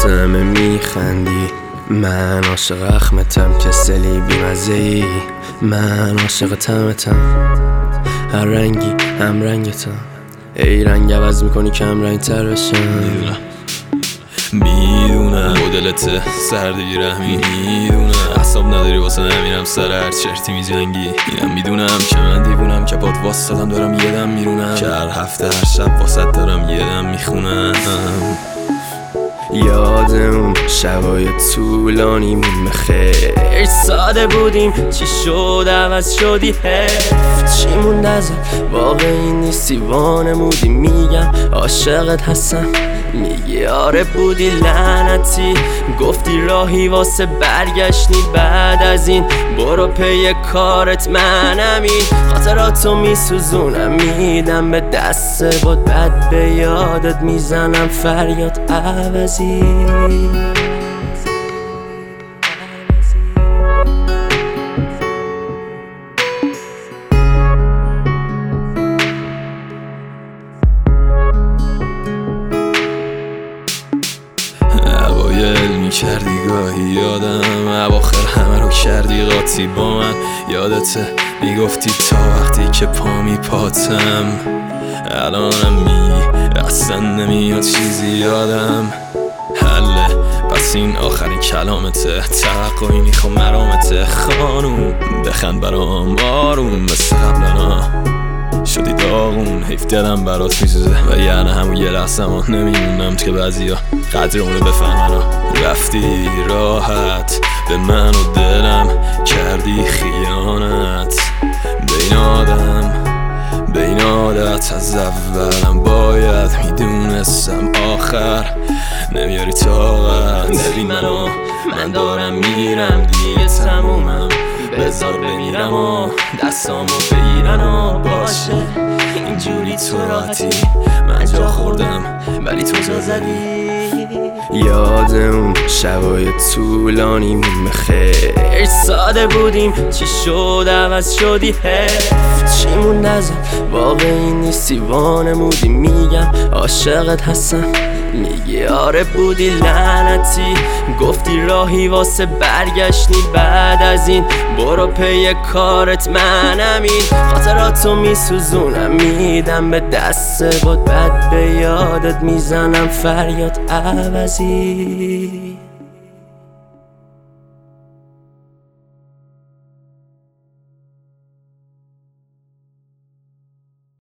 واسه میخندی. من عاشق اخمتم که سلی بیمزه‌ای. من عاشق طعمتم، هر رنگی هم رنگتم. ای رنگ عوض میکنی کم رنگ تر بشم. میدونم مدلت سردی رحمی، میدونم اعصاب نداری واسه نمیرم سر هر چرتی میجنگی. اینم میدونم که من دیوونم که باد واسطم دارم یه دم میرونم، که هر هفته هر شب واسط دارم یه دم میخونم. یاد اون شبای طولانیمون خیر ساده بودیم، چی شد عوض شدی حیف. چی موند ازت واقعی نیستی وانمودی. میگم عاشقت هستم میگی آره بودی لعنتی. گفتی راهی واسه برگشتنی بعد از این، برو پی کارت منمین. خاطراتو میسوزونم میدم به دست باد، بد به یادت میزنم فریاد عوضی. اوایل میکردی گاهی یادم، اواخر همه رو کردی قاطی با من. یادته میگفتی تا وقتی که پا میپاتم. الانم اصلا نمیاد چیزی یادم. حله پس این آخرین کلامته، توقعی نیخوا مرامته. خانوم بخند برام آروم، مثل قبلنا شدی داغون. حیف دلم برات میسوزه و یعنی همون یه لحظه نمیمونم که بعضیا قدرمونو بفهمن. رفتی راحت به من و دلم کردی خیانت. بین عادت از اولم باید میدونستم آخر نمیاری طاقت. ببین من دارم میرم دیگه تمومم، بذار بمیرم و دستامو بگیرن و باشه اینجوری تو راحتی. من جا خوردم ولی تو جا زدی. یاد اون شبای طولانیمون خیر ساده بودیم، چی شد عوض شدی حیف. چی موند ازت واقعی نیستی وانمودی. میگم عاشقت هستم میگی آره بودی لعنتی. گفتی راهی واسه برگشتنی بعد از این، برو پی کارت منمین. خاطراتو میسوزونم میدم به دست باد، بد به یادت میزنم فریاد عوضی.